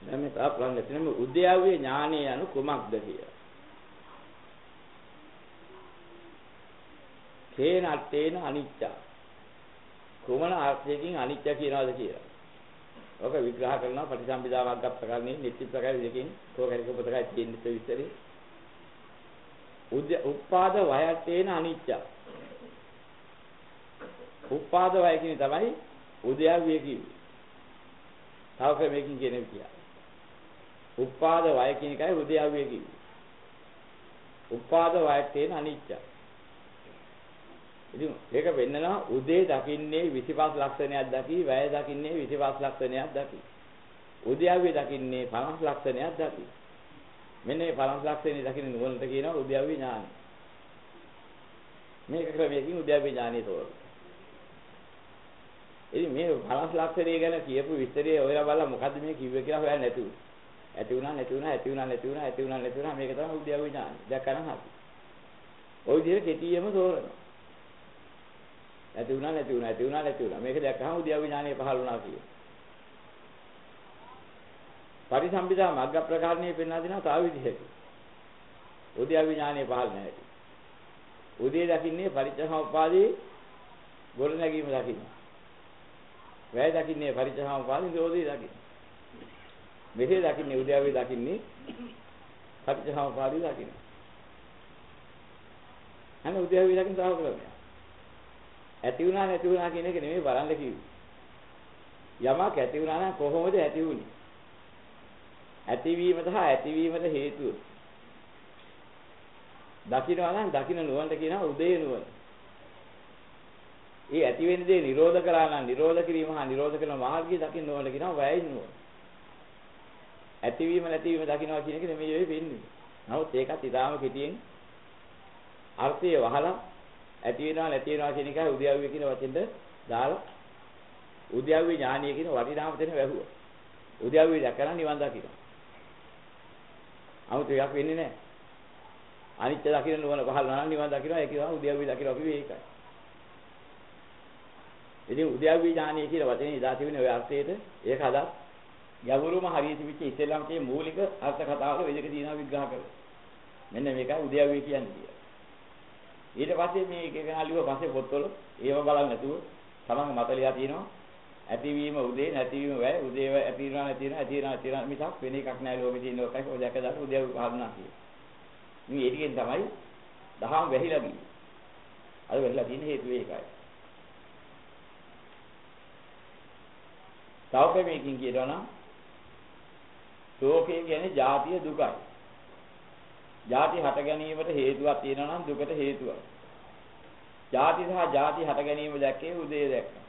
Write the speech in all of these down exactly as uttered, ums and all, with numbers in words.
දැන් මේ තා ප්‍රශ්න තියෙනවා උද්‍යාවයේ ඥානය anu කුමක්ද කියලා. කේන අට්ඨේන අනිච්ච. කුමන අර්ථයකින් අනිච්ච කියනවාද කියලා. ඔක විග්‍රහ කරනවා පටිසම්භිදා වර්ග ප්‍රකරණේ නිත්‍ය ප්‍රකාර දෙකකින් කෝකරික පොතකයි තියෙන විස්තරي. උපාද වයත්තේන අනිච්ච. උපාද වය කියන්නේ තමයි උද්‍යාවයේ කිව්වේ. තව ක්‍රමයකින් කියන්නේ කියලා. උපාද වය කියන එකයි උද්‍යාවයේ කිව්වේ. උපාද වයත්තේන අනිච්ච. ඉතින් ඒක වෙන්නනවා උදේ දකින්නේ විසිපස් ලක්ෂණයක් දකි, වැය දකින්නේ විසිපස් ලක්ෂණයක් දකි. උද්‍යාවයේ දකින්නේ පනස් ලක්ෂණයක් දකි. මෙන්න මේ පනස් ලක්ෂණේ දකින්න නුවණට කියනවා උද්‍යාවයේ ඥානය. මේක ක්‍රමයකින් උද්‍යාවයේ ඥානය තෝරන. ඉතින් මේ පනස් ලක්ෂණේ ගැන කියපු විස්තරය ඔයලා බලලා මොකද්ද මේ කිව්වේ කියලා හොයන්න නැතුව. ඇති වුණා නැති වුණා ඇති වුණා නැති වුණා ඇති වුණා නැති වුණා මේක තමයි උද්‍යාවයේ ඥානය. දැක්කනම් හරි. ওই විදිහට කෙටියෙම තෝරනවා. ඇති වුණා නැති වුණා ඇති වුණා නැති වුණා මේක දැක්කම උද්‍යාවයේ ඥානය පහළ වුණා කියන. පරිසම්පදා මග්ග ප්‍රකාරණේ පෙන්වා දෙනවා තව විදිහකට. උද්‍යාවයේ ඥානය පහළ නැහැ. උදේ දකින්නේ පරිච්ඡසමුපාදේ ගොඩ නැගීම දකින්න. වැය දකින්නේ පරිච්ඡසමුපාදේ නිරෝධය දකින්න. මෙසේ දකින්නේ උද්‍යාවයේ දකින්නේ පරිච්ඡසමුපාදේ දකින්න. අනේ උද්‍යාවයේ දකින්න තව ක්‍රමයක්. ඇති වුණා නැති වුණා කියන එක නෙමෙයි බලන්න කිව්වේ. යමක් ඇති වුණා නම් කොහොමද ඇති වුනේ? ඇතිවීම සහ ඇතිවීමට හේතුව. දකින්නවා නම් දකින්න නුවණට කියනවා උදේ නුවණ. ඒ ඇති වෙන දේ නිරෝධ කරා නම් නිරෝධ කිරීම හා නිරෝධ කරන මාර්ගය දකින්න නුවණට කියනවා වැය නුවණ. ඇතිවීම නැතිවීම දකින්නවා කියන එක නෙමෙයි ඔය වෙන්නේ. නමුත් ඒකත් ඊටාම කෙටියෙන් අර්ථය වහලා ඇති වෙනවා නැති වෙනවා කියන එකයි උද්‍යාවයේ කියන වචෙන්ද දාලා උද්‍යාවයේ ඥානීය කියන වටිනාම දෙන වැහුවා. උද්‍යාවයේ දැකලා නිවන් දකින්න. 아무ත් එකක් වෙන්නේ නැහැ. අනිත්‍ය දකින්න නුවණ පහළ වුණා නම් නිවන් දකින්න ඒක තමයි උද්‍යාවයේ දකින්න අපි මේකයි. ඉතින් උද්‍යාවයේ ඥානීය කියන වචනේ ඉදා තිබෙන ඔය අර්ථයේද ඒක හදා ගැඹුරුම හරියට තිබිච්ච ඉස්ලාම් කියේ මූලික අර්ථ කතාවල වෙදක තියෙනවා විග්‍රහ කරලා. මෙන්න මේකයි උද්‍යාවයේ කියන්නේ. ඊට පස්සේ මේ එක එක අලියව පස්සේ පොත්වල ඒව බලන්න නැතුව තමන් මතලියා තියෙනවා ඇතිවීම උදේ නැතිවීම වැය උදේ ඇති වෙනවා නැති වෙනවා ඇති වෙනවා නැති වෙනවා මිසක් වෙන එකක් නැහැ ලෝකේ තියෙන එකයි ඔය දැක දාලා උදේ පහරනවා කියන්නේ. මේ ඒ ටිකෙන් තමයි දහම් වැහිලා ගියේ. අද වැහිලා තියෙන හේතුව ඒකයි. තව මේකකින් කියනවා නම් ශෝකය කියන්නේ ජාතිය දුකයි. ජාති හට ගැනීමට හේතුවක් තියෙනවා නම් දුකට හේතුවක්. ජාති සහ ජාති හට ගැනීම දැක්කේ උදේ දැක්කා.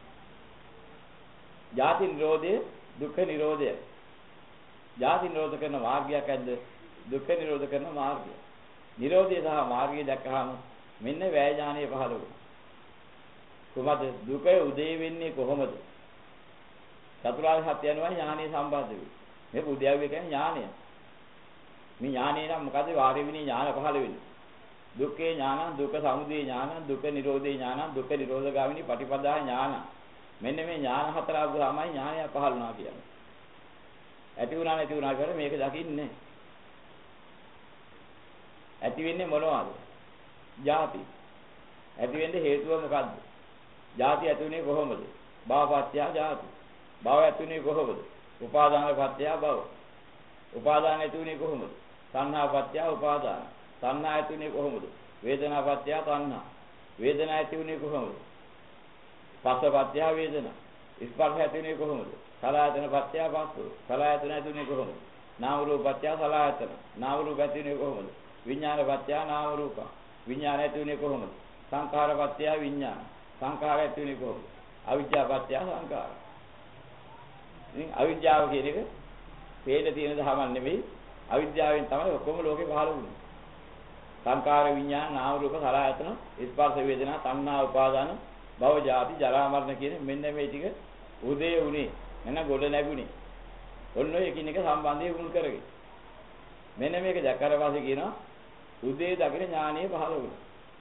ජාති නිරෝධය දුක්ඛ නිරෝධය. ජාති නිරෝධ කරන මාර්ගයක් ඇද්ද? දුක්ඛ නිරෝධ කරන මාර්ගය. නිරෝධය සහ මාර්ගය දැක්කහම මෙන්න වැය ඥානය පහළ වෙනවා. කොහොමද දුක උදේ වෙන්නේ කොහොමද? චතුරාර්ය සත්‍ය යනවා ඥානය සම්බන්ධ වෙයි. මේ උද්‍යාවය කියන්නේ ඥානය. මේ ඥානය නම් මොකද වාරේ විනී ඥාන පහළ වෙන්නේ. දුක්ඛේ ඥාන, දුක්ඛ සමුදය ඥාන, දුක්ඛ නිරෝධේ ඥාන, දුක්ඛ නිරෝධගාමිනී පටිපදා ඥාන. මෙන්න මේ ඥාන හතර අග්‍රාමයි ඥානය පහළ වුණා කියන්නේ. ඇති වුණා නැති වුණා කියලා මේක දකින්නේ. ඇති වෙන්නේ මොනවද? ජාති. ඇති වෙන්නේ හේතුව මොකද්ද? ජාති ඇති වෙන්නේ කොහොමද? භවපත්‍ය ජාති. භව ඇති වෙන්නේ කොහොමද? උපාදාන පත්‍ය භව. උපාදාන ඇති වෙන්නේ කොහොමද? සංහා පත්‍ය උපාදාන. සංහා ඇති වෙන්නේ කොහොමද? වේදනා පත්‍ය තණ්හා. වේදනා ඇති වෙන්නේ කොහොමද? පස්ස පත්‍ය වේදනා. ස්පර්ශ ඇති වෙන්නේ කොහොමද? සලආයතන පත්‍ය පස්ස. සලආයතන ඇති වෙන්නේ කොහොමද? නාම රූප පත්‍ය සලආයතන. නාම රූප ඇති වෙන්නේ කොහොමද? විඥාන පත්‍ය නාම රූප. විඥාන ඇති වෙන්නේ කොහොමද? සංඛාර පත්‍ය විඥාන. සංඛාර ඇති වෙන්නේ කොහොමද? අවිද්‍යාව පත්‍ය සංඛාර. ඉතින් අවිද්‍යාව කියන එක හේත තියෙන දහමක් නෙවෙයි. අවිද්‍යාවෙන් තමයි ඔක්කොම ලෝකේ පහළ වුනේ. සංකාර විඥාන නාම රූප සලආයතන ස්පර්ශ වේදනා තණ්හා උපාදාන භව ජාති ජරා මරණ කියන මෙන්න මේ ටික උදේ උනේ එන ගොඩ නැගුණේ. ඔන්න ඔය එකිනෙක සම්බන්ධය වුණ කරගෙන. මෙන්න මේක දැක්කට පස්සේ කියනවා උදේ දකින ඥානීය පහළ වුණා.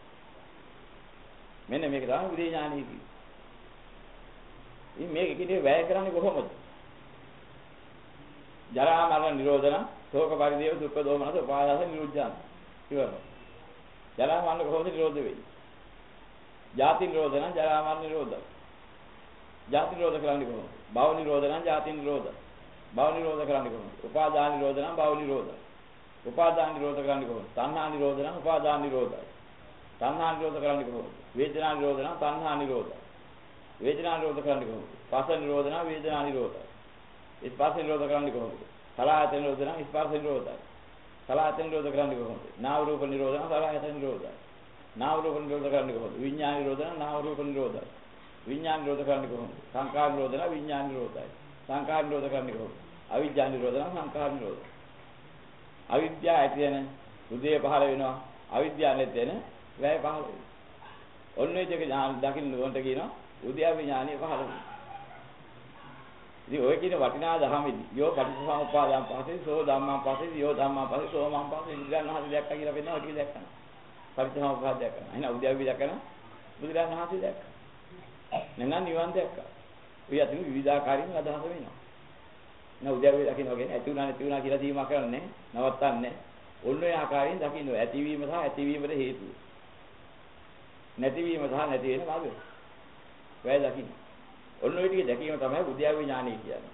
මෙන්න මේක තමයි උදේ ඥානීය කියන්නේ. ඉතින් මේක එකිනෙක වැය කරන්නේ කොහොමද? ජරා මරණ නිරෝධන, ශෝක පරිදේව දුක්ඛ දෝමනස උපාදාස නිරුද්ධාන. ඉවරයි. ජරා මරණ කොහොමද නිරෝධ වෙන්නේ? ජාති නිරෝධන, ජරා මරණ නිරෝධ. ජාති නිරෝධ කරන්නේ කොහොමද? භව නිරෝධන, ජාති නිරෝධ. භව නිරෝධ කරන්නේ කොහොමද? උපාදාන නිරෝධන, භව නිරෝධ. උපාදාන නිරෝධ කරන්නේ කොහොමද? තණ්හා නිරෝධන, උපාදාන නිරෝධයි. තණ්හා නිරෝධ කරන්නේ කොහොමද? වේදනා නිරෝධන, තණ්හා නිරෝධයි. වේදනා නිරෝධ කරන්නේ කොහොමද? පස නිරෝධන, වේදනා නිරෝධයි. ස්පර්ශ නිරෝධ කරන්නේ කොහොමද? සලආයතන නිරෝධන, ස්පර්ශ නිරෝධයි. සලආයතන නිරෝධ කරන්නේ කොහොමද? නාම රූප නිරෝධන, සලආයතන නිරෝධයි. නාම රූප නිරෝධ කරන්නේ කොහොමද? විඥාන නිරෝධන, නාම රූප නිරෝධයි. විඥාන නිරෝධ කරන්නේ කොහොමද? සංකාර නිරෝධන, විඥාන නිරෝධයි. සංකාර නිරෝධ කරන්නේ කොහොමද? අවිජ්ජා නිරෝධන, සංකාර නිරෝධ. අවිද්‍යාව ඇති වෙන උදේ පහළ වෙනවා. අවිද්‍යාව නැති වෙන වැය පහළ වෙනවා. ඔන්නේ දෙක දකින්න උන්ට කියනවා උද්‍යාව විඥානිය පහළ වෙනවා. ඉතින් ඔය කියන වටිනා දහමෙදි යෝ පටිච්චසමුප්පාදයන් පස්සේ සෝ ධම්මං පස්සේ යෝ ධම්මං පස්සේ සෝ මං පස්සේ බුදුරජාණන් වහන්සේ දැක්කා කියලා වෙනවා ඔය ටික දැක්කම. පටිච්චසමුප්පාද දැක්කම. එහෙනම් උද්‍යාව විදකන බුදුරජාණන් වහන්සේ දැක්කා. නැත්නම් නිවන් දැක්කා. ඔය අතින් විවිධාකාරයෙන් අදහස වෙනවා. නෑ උද්‍යාව දකින්න වගේ ඇති උනා නැති උනා කියලා සීමා කරන්නේ නවත්තන්නේ. ඔන්න ඔය ආකාරයෙන් දකින්න ඇතිවීම සහ ඇතිවීමට හේතුව. නැතිවීම සහ නැති වෙන මාර්ගය. වැය දකින්න. ඔන්න ඔය ටික දැකීම තමයි උද්‍යාව ඥානය කියන්නේ.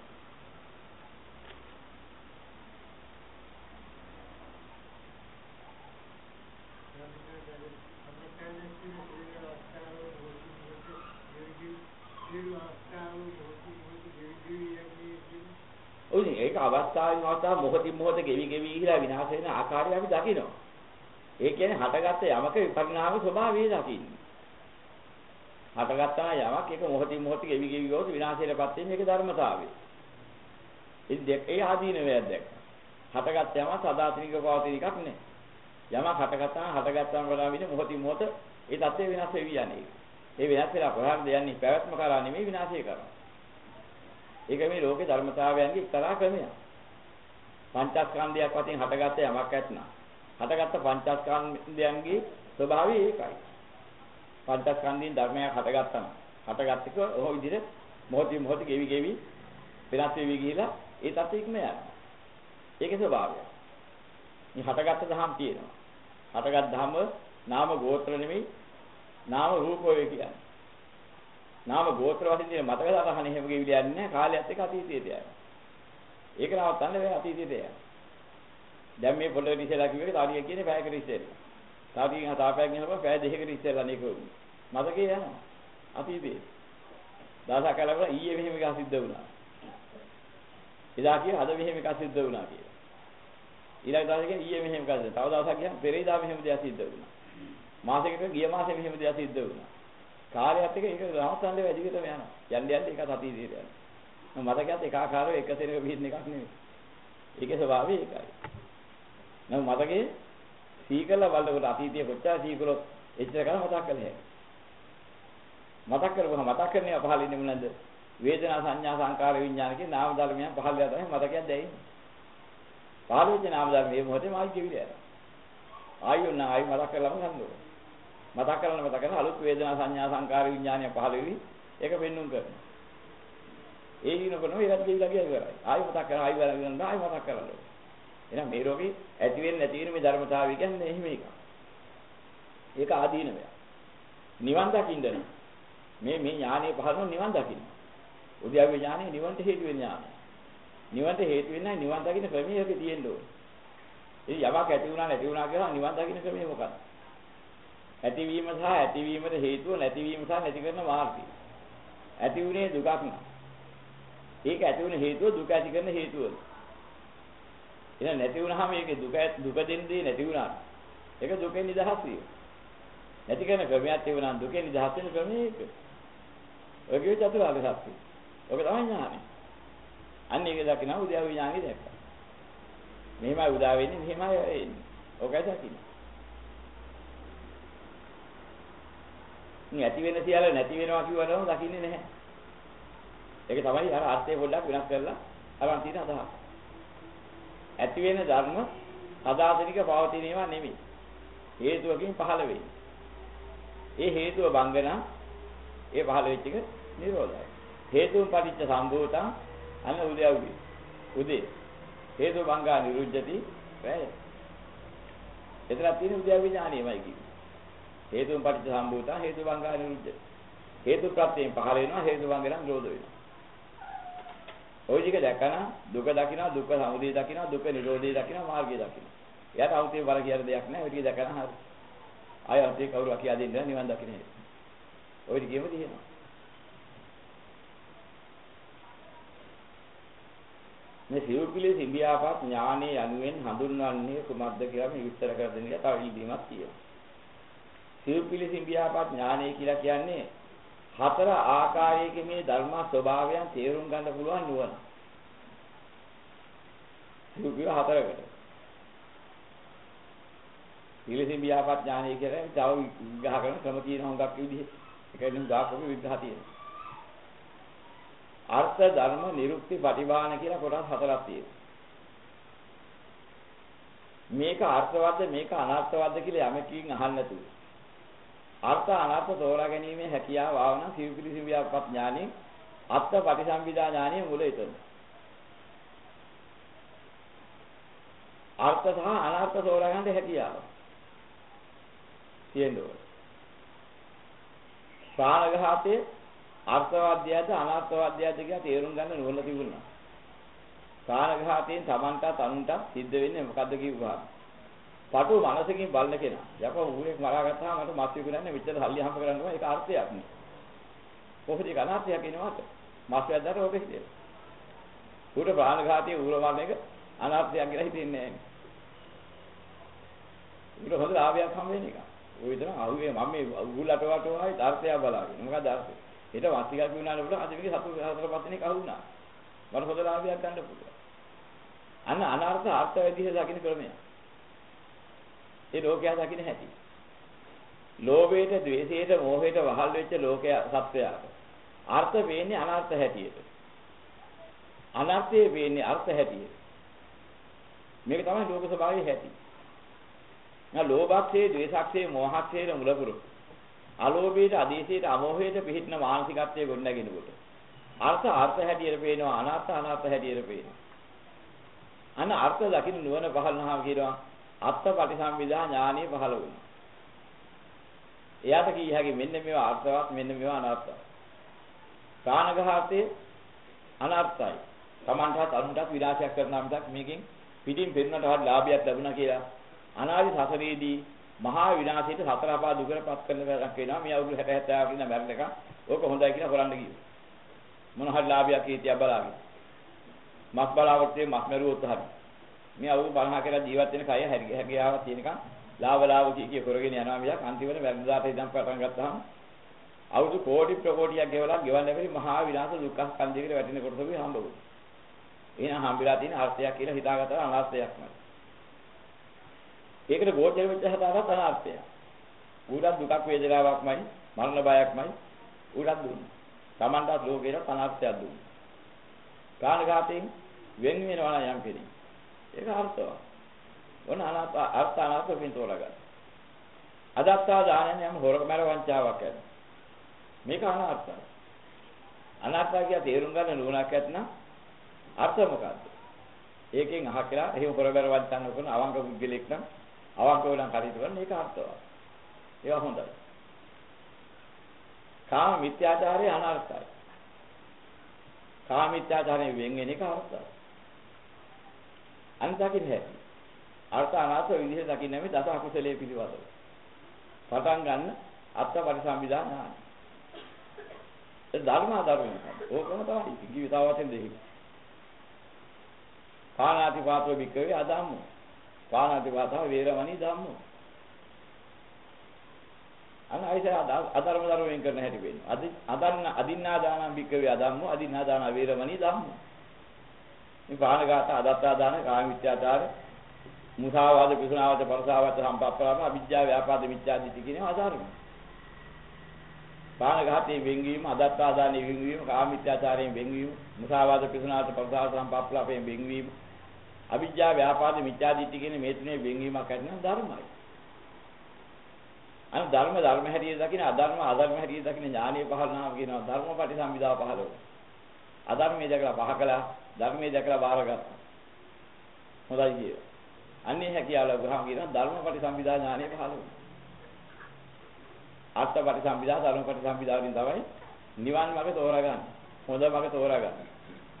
ඔය ඒක අවස්ථාවෙන් අවස්ථාව මොහොතින් මොහොත ගෙවි ගෙවි ගිහිලා විනාශ වෙන ආකාරය අපි දකිනවා. ඒ කියන්නේ හටගත්ත යමක විපරිණාම ස්වභාවය දකින්නේ. හටගත්තා යමක් ඒක මොහොතින් මොහොත ගෙවි ගෙවි ගොස් විනාශයටපත් වෙන මේක ධර්මතාවය. ඉතින් දෙක ඒ ආදීනවයක් දැක්ක. හටගත්ත යමක් සදාතනික පවතින එකක් නේ. යමක් හටගත්තා හටගත්තාම වලා වින මොහොතින් මොහොත ඒ தත්ත්වය විනාශ වෙවි යන්නේ. ඒ වෙනස් වෙලා කොහොමද යන්නේ? පැවැත්ම කරා නෙමෙයි විනාශය කරා. ඒක මේ ලෝකේ ධර්මතාවයන්ගේ එක්තරා ක්‍රමයක්. පංචස්කන්ධයක් වශයෙන් හටගත්ත යමක් ඇත්නම් හටගත්ත පංචස්කන්ධයන්ගේ ස්වභාවය ඒකයි. පංචස්කන්ධයෙන් ධර්මයක් හටගත්තම හටගත්තක ඔහො විදිහට මොහොතින් මොහොත ගෙවි ගෙවි වෙනස් වෙවි ගිහිලා ඒ තත්ත්වෙ ඉක්ම යනවා. ඒකේ ස්වභාවය. මේ හටගත්ත ධම් තියෙනවා. හටගත් ධම නාම ගෝත්‍ර නෙමෙයි නාම රූප වේ කියන්නේ. නාම ගෝත්‍ර වශයෙන් තියෙන මතක සටහන එහෙම ගෙවිලා යන්නේ නැහැ. කාලයත් එක්ක අතීතයට යනවා. ඒක නවත්තන්න බෑ අතීතයට යනවා. දැන් මේ පොළොවේ ඉස්සෙල්ලා කිව්වේ තාරිය කියන්නේ පැයකට ඉස්සෙල්ලා. තාරියෙන් හතාපයක් යනකොට පැය දෙකකට ඉස්සෙල්ලා නේක මතකේ යනවා. අතීතේ. දවසක් කලකට ඊයේ මෙහෙම එකක් සිද්ධ වුණා. එදා කිය අද මෙහෙම එකක් සිද්ධ වුණා කියලා. ඊළඟ දවසේ කිය ඊයේ මෙහෙම එකක්. තව දවසක් ගියාම පෙරේදා මෙහෙම දෙයක් සිද්ධ වුණා. මාසෙකට ගිය මාසේ මෙහෙම දෙයක් සිද්ධ වුණා. කාර්යයත් එක්ක ඒක රහතන්ගේ වැඩි විතරම යනවා. යන්න යන්න ඒක අතීතයට යනවා. මතකයත් එක ආකාරව එක සෙනඟ පිටින් එකක් නෙමෙයි. ඒකේ ස්වභාවය ඒකයි. නම් මතකේ සීකල බලනකොට අතීතයේ කොච්චර සීකලොත් එච්චර කරා මතක් කරලා හැකියි. මතක් කරගම මතක් කරන්නේ පහළ ඉන්නේ මොනවාද? වේදනා සංඥා සංකාර විඥාන කියන නාම ධර්මයන් පහළ වෙලා තමයි මතකයක් දැනෙන්නේ. පහළ වෙච්ච නාම ධර්ම මේ මොහොතේ මායි කිවිලා යනවා. ආයුණ ආයි මතක් කරලාම ගන්නවා. මතක් කරන මතක් කරන අලුත් වේදනා සංඥා සංකාර විඥානය පහළ වෙවි ඒක පෙන්눔 කරනවා. ඒ දිනකනෝ ඒවත් දෙවිලා ගියා ඉවරයි. ආයි මතක් කරලා ආයි වරගෙන ආයි මතක් කරනවා. එහෙනම් මේ රෝගී ඇති වෙන්නේ නැති වෙන මේ ධර්මතාවය කියන්නේ එහෙම එකක්. ඒක ආදීනවය. නිවන් දකින්න මේ මේ ඥානෙ පහළම නිවන් දකින්න. උද්‍යාව ඥානෙ නිවන්ට හේතු වෙන ඥානය. නිවන්ට හේතු වෙන්නේ නිවන් දකින්න ක්‍රමයක තියෙන්න ඕනේ. ඉතින් යමක් ඇති වුණා නැති වුණා කියලා නිවන් දකින්න ක්‍රමය මොකක්ද? ඇතිවීම සහ ඇතිවීමට හේතුව නැතිවීම සහ නැති කරන මාර්ගය. ඇති වුණේ දුකක් න ะ. ඒක ඇති වුණ හේතුව දුක ඇති කරන හේතුව. එහෙනම් නැති වුණාම මේකේ දුක දුක දෙන්නේ නැති වුණා. ඒක දුකෙන් නිදහස් වීම. නැති කරන ක්‍රමයක් තිබුණා නම් දුකෙන් නිදහස් වෙන ක්‍රමය ඒක. ඔය කිව්ව චතුරාර්ය සත්‍යය. ඔක තමයි ඥානෙ. අන්න ඒක දකින්න උද්‍යාව ඥානෙ දැක්කා. මෙහෙමයි උදා වෙන්නේ මෙහෙමයි එන්නේ. ඔකයි දකින්න. මේ ඇති වෙන සියල්ල නැති වෙනවා කියවනම දකින්නේ නැහැ. ඒක තමයි අර අර්ථය පොඩ්ඩක් වෙනස් කරලා අරන් තියෙන අදහස. ඇති වෙන ධර්ම සදාතනික පවතින ඒවා නෙමෙයි. හේතුවකින් පහළ වෙන්නේ. ඒ හේතුව බංගන ඒ පහළ වෙච්ච එක නිරෝධයි. හේතුන් පටිච්ච සම්භූතං අන්න උදේ උදේ. උදේ. හේතු භංගා නිරුද්ධති වැය. එතන තියෙන උද්‍යව්‍ය ඥානෙමයි කිව්වේ. හේතුන් පටිච්ච සම්භූතා හේතු භංගා නිරුද්ධති. හේතු ප්‍රත්‍යයෙන් පහළ වෙනවා හේතු භංග නම් නිරෝධ වෙනවා. ওই ටික දැකලා දුක දකිනවා දුක්ඛ සමුදය දකිනවා දුක්ඛ නිරෝධය දකිනවා මාර්ගය දකිනවා. එයාට අවුතේ බල කියන දෙයක් නැහැ. ওই ටික දැකලා හරි. ආය අතේ කවුරු කියා දෙන්නේ නිවන් දකින්නේ. ওই ටිකෙම තියෙනවා. මේ සිව්පිලි සිඹියාපත් ඥානෙ යනුවෙන් හඳුන්වන්නේ කුමක්ද කියලා මේ විස්තර කර දෙන්න තව ඉදීමක් තියෙනවා. සිව්පිලි සිඹියාපත් ඥානෙ කියලා කියන්නේ හතර ආකාරයකින් මේ ධර්ම ස්වභාවයන් තේරුම් ගන්න පුළුවන් නුවණ. සිව්පිලි හතරකට. පිළිසිඹියාපත් ඥානෙ කියන්නේ තව විග්‍රහ කරන ක්‍රම තියෙන හොඟක් විදිහට. ඒකෙන් ගාකෝක විග්‍රහ තියෙනවා. අර්ථ ධර්ම නිරුක්ති පටිභාන කියලා කොටස් හතරක් තියෙනවා. මේක අර්ථවත්ද මේක අනර්ථවත්ද කියලා යමකින් අහන්න නැතුව. අර්ථ අනර්ථ තෝරා ගැනීමේ හැකියාව ආවන සිව්පිලි සිඹියාපත් ඥානෙ අත්ථ පටිසම්භිදා ඥානෙ මුල එතන. අර්ථ සහ අනර්ථ තෝරා ගන්න හැකියාව තියෙනවා. ප්‍රාණඝාතයේ අර්ථවාද්‍යයද අනර්ථවාද්‍යයද කියලා තේරුම් ගන්න නුවණ තිබුණා. ප්‍රාණඝාතයෙන් Tamanටත් අනුන්ටත් සිද්ධ වෙන්නේ මොකද්ද කිව්වා. පටු මනසකින් බලන කෙනා. යකෝ ඌරෙක් මරාගත්තාම මට මස් විකුණන්නේ මෙච්චර සල්ලි හම්බ කරනවා ඒක අර්ථයක් නේ. කොහොමද ඒක අනර්ථයක් වෙනවද? මස් වැද්දාට ඕකේ කියලා. ඌට ප්‍රාණඝාතයේ ඌර මරන එක අනර්ථයක් කියලා හිතෙන්නේ නැහැ. ඌට හොඳ ලාභයක් හම්බ වෙන එක. ඔය විතර අහුවේ මම මේ උගුලට වටවයි අර්ථය බලාගෙන. මොකද අර්ථය? ඊට වාසිකක් වුණාට උඩ අද මේක සතු හතර පස් දිනක් අහුණා. මට හොඳ ලාභයක් ගන්න පුළුවන්. අන්න අනර්ථ අර්ථ විදිහට දකින්න ක්‍රමය. ඒ ලෝකයා දකින්න හැටි. ලෝභයට, ද්වේෂයට, මෝහයට වහල් වෙච්ච ලෝකයා සත්වයාට අර්ථ වෙන්නේ අනර්ථ හැටියට. අනර්ථයේ වෙන්නේ අර්ථ හැටියට. මේක තමයි ලෝක ස්වභාවයේ හැටි. නා ලෝභක්ෂේ, ද්වේෂක්ෂේ, මෝහක්ෂේ මුලපුරු. අලෝභයට, අදීසයට, අමෝහයට පිහිටන මානසිකත්වයේ ගොඩනගෙනකොට අර්ථ අර්ථ හැටියට පේනවා, අනර්ථ අනර්ථ හැටියට පේනවා. අන්න අර්ථ දකින්න නුවණ පහළනහම කියනවා අත්ථ පටිසම්භිදා ඥානෙ පහළ වුණා. එයාට කිය හැකි මෙන්න මේවා අර්ථවත් මෙන්න මේවා අනර්ථයි. ප්‍රාණඝාතයේ අනර්ථයි. Tamanටත් අනුන්ටත් විනාශයක් කරනවා මිසක් මේකෙන් පිටින් පෙන්නට හරි ලාභයක් ලැබුණා කියලා අනාදි සසරේදී මහා විනාශයට සතර අපා දුකටපත් කරන වැඩක් වෙනවා. මේ අවුරුදු හැට හැත්තෑ කියන මැරෙන එක. ඕක හොඳයි කියලා හොරන්න කිව්වා. මොන හරි ලාභයක් හිටියා බලාගෙන. මස් බලාවටේ මස් මරුවොත් හරි. මේ අවුරුදු පනහ කියලා ජීවත් වෙන කය හැකියාවක් තියෙනකන් ලාභ ලාභ කිය කිය කරගෙන යනවා මිසක් අන්තිමට වැරදිදාට ඉඳන් පටන් ගත්තාම අවුරුදු කෝටි ප්‍රකෝටියක් ගෙවලා ගෙවන්න බැරි මහා විනාශ දුක්ඛ ස්කන්ධයකට වැටෙන කොටසකුයි හම්බුනේ. එහෙනම් හම්බෙලා තියෙන අර්ථයක් කියලා හිතාගත්තා අනර්ථයක් නෑ. ඒකට ගෝචර වෙච්ච හදාගත්ත අනර්ථය. ඌට දුකක් වේදනාවක්මයි මරණ බයක්මයි ඌට දුන්නේ. Tamanටත් ලෝකේට අනර්ථයක් දුන්නේ. ප්‍රාණඝාතයෙන් වෙන් වෙනවා නම් යම් කෙනෙක්. ඒක අර්ථවත්. ඔන්න අනාත්ම අර්ථ අනාත්ම පින්තෝලා ගන්න. අදත්තා දානයෙන් යම් හොරකමර වංචාවක් ඇත. මේක අනාර්ථයි. අනාර්ථය කිය තේරුම් ගන්න නුවණක් ඇත්නම් අර්ථ මොකද්ද? ඒකෙන් අහ කියලා එහෙම හොරකමර වංචාවක් කරන අවංක පුද්ගලෙක් නම් අවංකව නම් කටයුතු කරන මේක අර්ථවත්. ඒවා හොඳයි. කාම මිත්‍යාචාරය අනාර්ථයි. කාම මිත්‍යාචාරයෙන් වෙන් වෙන එක අර්ථයි. අන්තකින් හැටි. අර්ථ අනාර්ථ විදිහට දකින්න මේ දස අකුසලයේ පිළිවදව. පටන් ගන්න අත්ත පරිසම්විදා ඥාන. ඒ ධර්ම ආධාරයෙන් ඕකම තමයි. ජීවිතාවතෙන් දෙහි. පාණාති පාතෝ වික්කවේ අදම්මෝ. පාණාති පාතව වේරමණී ධම්මෝ. අන්න අයිසර අධර්ම ධර්මයෙන් කරන හැටි වෙන්නේ. අදි අදන්න අදින්නා දානම් වික්කවේ අදම්මෝ අදින්නා දාන වේරමණී ධම්මෝ. මේ පාණඝාත අදත්තා දාන කාම මිත්‍යාචාර මුසාවාද පිසුනාවාද පරසාවාද සම්පප්පලාම අවිජ්ජා ව්‍යාපාද මිත්‍යාදිටි කියන ආධාරම. පාණඝාතයේ වෙන්වීම අදත්තා දානයේ වෙන්වීම කාම මිත්‍යාචාරයෙන් වෙන්වීම මුසාවාද පිසුනාවාද පරසාවාද සම්පප්පලාපයෙන් වෙන්වීම අවිජ්ජා ව්‍යාපාද මිත්‍යාදිටි කියන මේ තුනේ වෙන්වීමක් කරන ධර්මයි. අන ධර්ම ධර්ම හැටියට දකින්න අධර්ම අධර්ම හැටියට දකින්න ඥානීය පහළනාම කියනවා ධර්මපටි සම්විදාව පහළ වෙනවා. අධර්මයේ දැකලා පහ කළා ධර්මයේ දැකලා බාරගත්තා. හොඳයි කියලා. අන්නේ හැකියාව ලැබුවාම කියනවා ධර්මපටි සම්පදා ඥානෙ පහළ වෙනවා. අර්ථපටි සම්පදා ධර්මපටි සම්පදා වලින් තමයි නිවන් මාර්ග තෝරාගන්නේ. හොඳ මාර්ග තෝරාගන්නේ.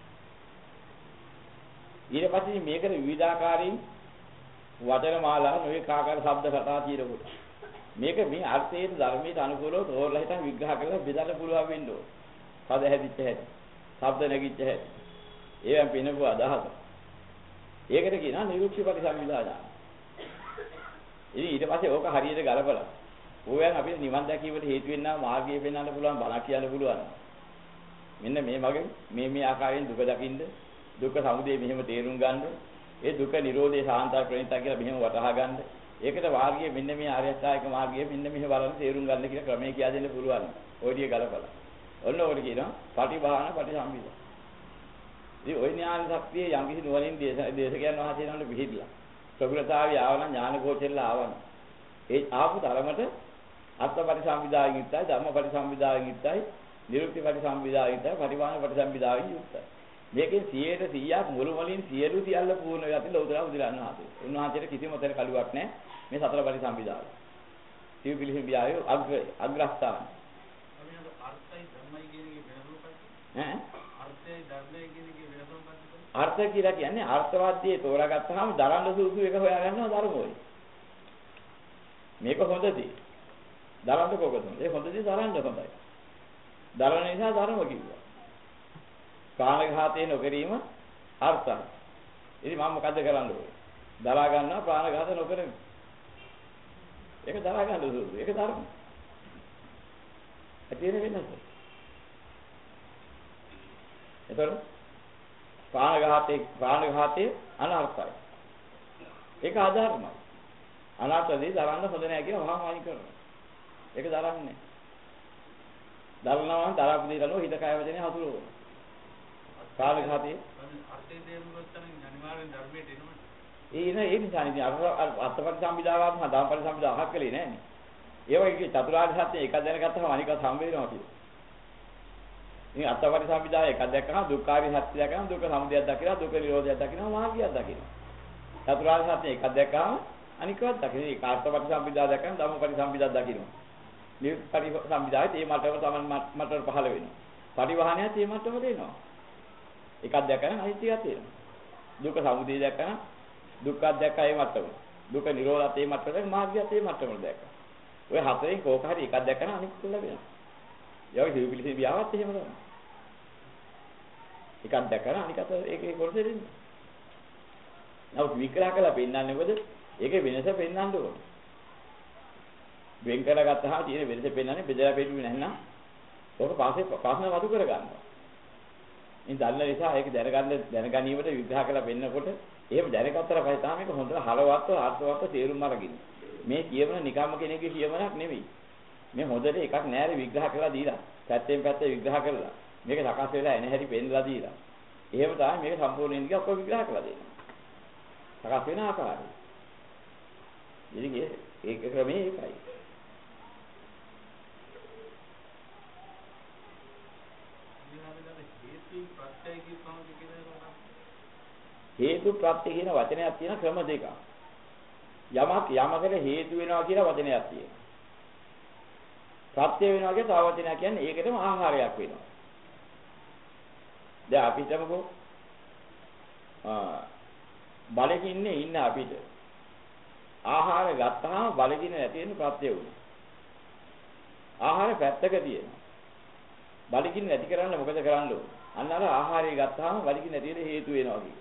ඊට පස්සේ මේකට විවිධාකාරයෙන් වචන මාලා නොයෙක් ආකාර ශබ්ද කතා తీරකොට මේක මේ අර්ථයේ ධර්මයට අනුකූලව තෝරලා හිටන් විග්‍රහ කරලා බෙදන්න පුළුවන් වෙන්න ඕන. පද හැදිච්ච හැටි, ශබ්ද නැගිච්ච හැටි. ඒවෙන් පිනපු අදහස. ඒකට කියනවා නිරුක්තිපටි සම්විදාන. ඉතින් ඊට පස්සේ ඕක හරියට ගලපලා ඕයන් අපිට නිවන් දැකීමට හේතු වෙන්නා මාර්ගය පෙන්වන්න පුළුවන්, බණ කියන්න පුළුවන්. මෙන්න මේ වගේ මේ මේ ආකාරයෙන් දුක දකින්න, දුක්ඛ සමුදය මෙහෙම තේරුම් ගන්න, ඒ දුක නිරෝධේ සාන්තය ප්‍රණීතයි කියලා මෙහෙම වටහා ගන්න. ඒකට මාර්ගය මෙන්න මේ ආර්ය අෂ්ටාංගික මාර්ගය මෙන්න මෙහෙම බලන්න තේරුම් ගන්න කියලා ක්‍රමයේ කියා දෙන්න පුළුවන්. ඔය ටික ගලපලා. ඔන්න ඔකට කියනවා පටිභාන පටිසම්භිද. ඉතින් ඔය ඥාන ශක්තිය යම් කිසි නුවණින් දේශකයන් වහන්සේ නමකට පිළිහිදලා. ප්‍රබලතාවය ආවන ඥාන ගෝචරලා ආවන. ඒ ආපු තරමට අර්ථපටි සම්විදායෙන් යුක්තයි, ධම්මපටි සම්විදායෙන් යුක්තයි, නිරුක්තිපටි සම්විදායෙන් යුක්තයි, පටිභාන පටි සම්විදායෙන් යුක්තයි. මේකෙන් සියයට සීයක් මුළු මලින් සියලු සියල්ල පූර්ණ වෙලා තියෙන ලෞතර බුදුරණන් වහන්සේ. උන්වහන්සේට කිසිම තැන කළුවක් නැහැ මේ සතර පටි සම්විදාය. සිව් පිළිහිම් බියාවේ අග්‍ර අග්‍රස්ථාන. අර්ථයි ධර්මයි කියන එකේ වෙනසක් ඈ අර්ථයි ධර්මයි කියන එකේ වෙනසක් අර්ථ කියලා කියන්නේ අර්ථවාදයේ තෝරාගත්තාම දරන්න සුසු එක හොයාගන්නවා ධර්මෝයි. මේක හොඳදී. දරන්න කොකද? ඒ හොඳදී දරන්න හොඳයි. දරන නිසා ධර්ම කිව්වා. ප්‍රාණඝාතය නොකිරීම අර්ථයි. ඉතින් මම මොකද්ද කරන්න ඕනේ? දරා ගන්නවා ප්‍රාණඝාත නොකරමු. ඒක දරා ගන්න සුසු. ඒක ධර්ම. ඇතිනේ වෙනස. එතකොට ප්‍රාණඝාතේ ප්‍රාණඝාතේ අනර්ථයි. ඒක අධර්මයි. අනර්ථදී දරන්න හොඳ නැහැ කියලා වහාම අයින් කරනවා. ඒක දරන්නේ නැහැ. දරනවා දරාපු දේ කරනවා හිත කය වචනේ හසුරුවනවා. ප්‍රාණඝාතේ අර්ථයේ තේරුම් ගන්න අනිවාර්යෙන් ධර්මයට එනවා. ඒ ඉතින් ඒ නිසා ඉතින් අර්ථපටි සම්විදාවාත්ම ධම්මපටි සම්විදාව අහක් කලේ නෑනේ. ඒ වගේ චතුරාර්ය සත්‍ය එකක් දැනගත්තම අනික සම් වෙනවා කියලා. ඉතින් අර්ථපටි සම්විදාය එකක් දැක්කම දුක්ඛාරිය සත්‍ය දැක්කම දුක්ඛ සමුදයක් දකිනවා, දුක්ඛ නිරෝධයක් දකිනවා, මාර්ගයක් දකිනවා. චතුරාර්ය සත්‍ය එකක් දැක්කම අනිකවත් දකිනවා. ඒක අර්ථපටි සම්විදාය දැක්කම ධම්මපටි සම්විදාය දකිනවා. නිරුක්ති සම්විදායත් ඒ මට්ටම තමයි මට්ටම පහළ වෙනවා. පරිවහණයත් ඒ මට්ටම දෙනවා. එකක් දැක්කම අනිත් එකක් තියෙනවා. දුක්ඛ සමුදය දැක්කම දුක්ඛ දැක්කම ඒ මට්ටම. දුක්ඛ නිරෝධත් ඒ මට්ටමට, මාර්ගයත් ඒ මට්ටමට දැක්කම. ඔය හතරෙන් කෝක හරි එකක් දැක්කම අනිත් එක ලැබෙනවා. යෝගී සිව් පිළිසින් බියාවත් එහෙම තමයි. එකක් දැක්කම අනිකට ඒකේ කොටස දෙන්නේ. නමුත් විග්‍රහ කරලා පෙන්නන්නේ මොකද? ඒකේ වෙනස පෙන්වන්න ඕනේ. වෙන් කරගත්තාම තියෙන වෙනස පෙන්වන්නේ බෙදලා පෙන්නුවේ නැත්නම් ඔක පාසේ ප්‍රශ්න වතු කර ගන්නවා. ඉතින් දන්න නිසා ඒක දැනගන්න දැනගැනීමට විග්‍රහ කරලා පෙන්නකොට එහෙම දැනගත්තට පස්සේ තමයි මේක හොඳට හලවත්ව අර්ථවත්ව තේරුම් අරගෙන. මේ කියවන නිකම්ම කෙනෙකුගේ කියවනක් නෙවෙයි. මේ හොඳට එකක් නෑර විග්‍රහ කරලා දීලා පැත්තෙන් පැත්ත විග්‍රහ කරලා මේක සකස් වෙලා එන හැටි පෙන්නලා දීලා එහෙම තමයි මේක සම්පූර්ණ වෙන්නේ ඔක්කොම විග්‍රහ කරලා දෙනවා සකස් වෙන ආකාරය ඉතින් ඒක ක්‍රමයේ ඒකයි හේතු ප්‍රත්‍ය කියන වචනයක් තියෙන ක්‍රම දෙකක් යමක් යමකට හේතු වෙනවා කියලා වචනයක් තියෙනවා සත්‍ය වෙනවා කියන තව වචනයක් කියන්නේ ඒකටම ආහාරයක් වෙනවා. දැන් අපි හිතමුකෝ ආ බලකින්නේ ඉන්න අපිට ආහාර ගත්තාම බලකින නැති වෙන ප්‍රත්‍ය වුණා. ආහාර පැත්තක තියෙනවා. බලකින නැති කරන්න මොකද කරන්න ඕන? අන්න අර ආහාරය ගත්තාම බලකින නැති වෙන හේතු වෙනවා කියන.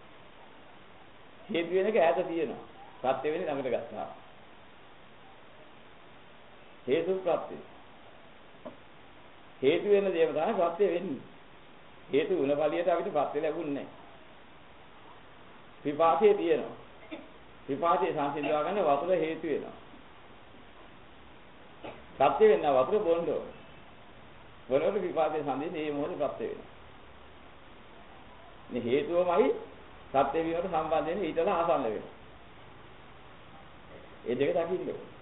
හේතු වෙන එක ඈත තියෙනවා. ප්‍රත්‍ය වෙන්නේ ළඟට ගත්තාම. හේතු ප්‍රත්‍ය හේතු වෙන දේම තමයි ප්‍රත්‍ය වෙන්නේ හේතු වුණ ඵලියට අපිට ප්‍රත්‍ය ලැබුණේ නැහැ විපාකයේ තියෙනවා විපාකයේ සංසිඳවා ගන්න වතුර හේතු වෙනවා ප්‍රත්‍ය වෙන්න වතුර බොන්න ඕන වලට විපාකයේ සංසිඳන්නේ මේ මොහොතේ ප්‍රත්‍ය වෙනවා මේ හේතුවමයි ප්‍රත්‍ය වීමට සම්බන්ධ වෙන්නේ ඊටලා ආසන්න වෙනවා ඒ දෙක දකින්න ඕනේ